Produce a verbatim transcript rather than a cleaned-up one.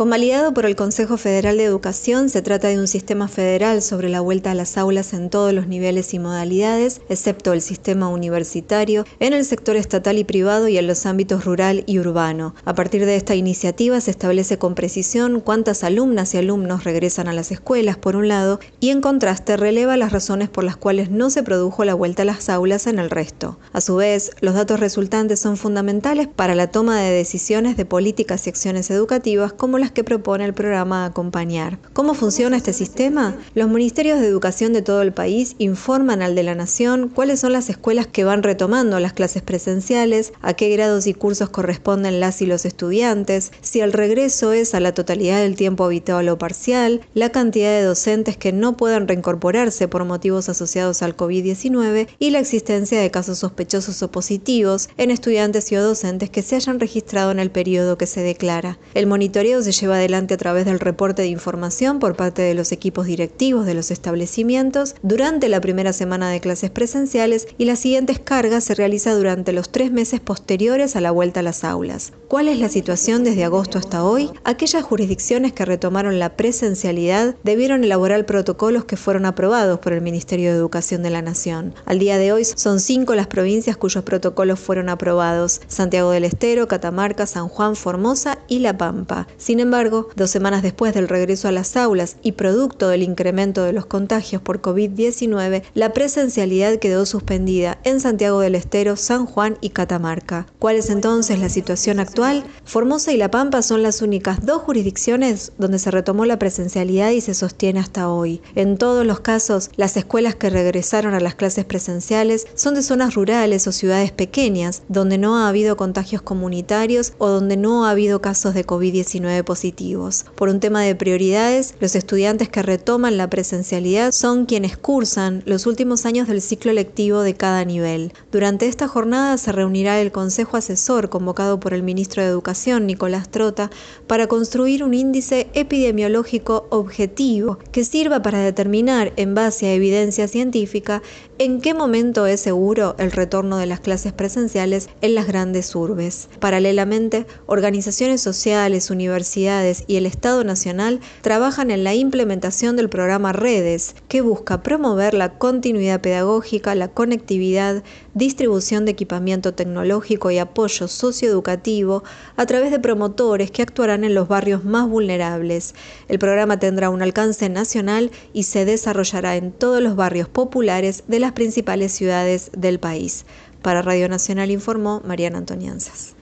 Convalidado por el Consejo Federal de Educación, se trata de un sistema federal sobre la vuelta a las aulas en todos los niveles y modalidades, excepto el sistema universitario, en el sector estatal y privado y en los ámbitos rural y urbano. A partir de esta iniciativa se establece con precisión cuántas alumnas y alumnos regresan a las escuelas, por un lado, y en contraste releva las razones por las cuales no se produjo la vuelta a las aulas en el resto. A su vez, los datos resultantes son fundamentales para la toma de decisiones de políticas y acciones educativas como las que propone el programa Acompañar. ¿Cómo funciona este sistema? Los ministerios de educación de todo el país informan al de la Nación cuáles son las escuelas que van retomando las clases presenciales, a qué grados y cursos corresponden las y los estudiantes, si el regreso es a la totalidad del tiempo habitual o parcial, la cantidad de docentes que no puedan reincorporarse por motivos asociados al COVID diecinueve y la existencia de casos sospechosos o positivos en estudiantes y o docentes que se hayan registrado en el periodo que se declara. El monitoreo se lleva adelante a través del reporte de información por parte de los equipos directivos de los establecimientos durante la primera semana de clases presenciales y las siguientes cargas se realiza durante los tres meses posteriores a la vuelta a las aulas. ¿Cuál es la situación desde agosto hasta hoy? Aquellas jurisdicciones que retomaron la presencialidad debieron elaborar protocolos que fueron aprobados por el Ministerio de Educación de la Nación. Al día de hoy son cinco las provincias cuyos protocolos fueron aprobados: Santiago del Estero, Catamarca, San Juan, Formosa y La Pampa. Sin embargo, dos semanas después del regreso a las aulas y producto del incremento de los contagios por COVID diecinueve, la presencialidad quedó suspendida en Santiago del Estero, San Juan y Catamarca. ¿Cuál es entonces la situación actual? Formosa y La Pampa son las únicas dos jurisdicciones donde se retomó la presencialidad y se sostiene hasta hoy. En todos los casos, las escuelas que regresaron a las clases presenciales son de zonas rurales o ciudades pequeñas, donde no ha habido contagios comunitarios o donde no ha habido casos de COVID diecinueve positivos. Por un tema de prioridades, los estudiantes que retoman la presencialidad son quienes cursan los últimos años del ciclo lectivo de cada nivel. Durante esta jornada se reunirá el Consejo Asesor convocado por el ministro de Educación, Nicolás Trota, para construir un índice epidemiológico objetivo que sirva para determinar, en base a evidencia científica, en qué momento es seguro el retorno de las clases presenciales en las grandes urbes. Paralelamente, organizaciones sociales, universidades y el Estado Nacional trabajan en la implementación del programa Redes, que busca promover la continuidad pedagógica, la conectividad, distribución de equipamiento tecnológico y apoyo socioeducativo a través de promotores que actuarán en los barrios más vulnerables. El programa tendrá un alcance nacional y se desarrollará en todos los barrios populares de las principales ciudades del país. Para Radio Nacional informó Mariana Antonianzas.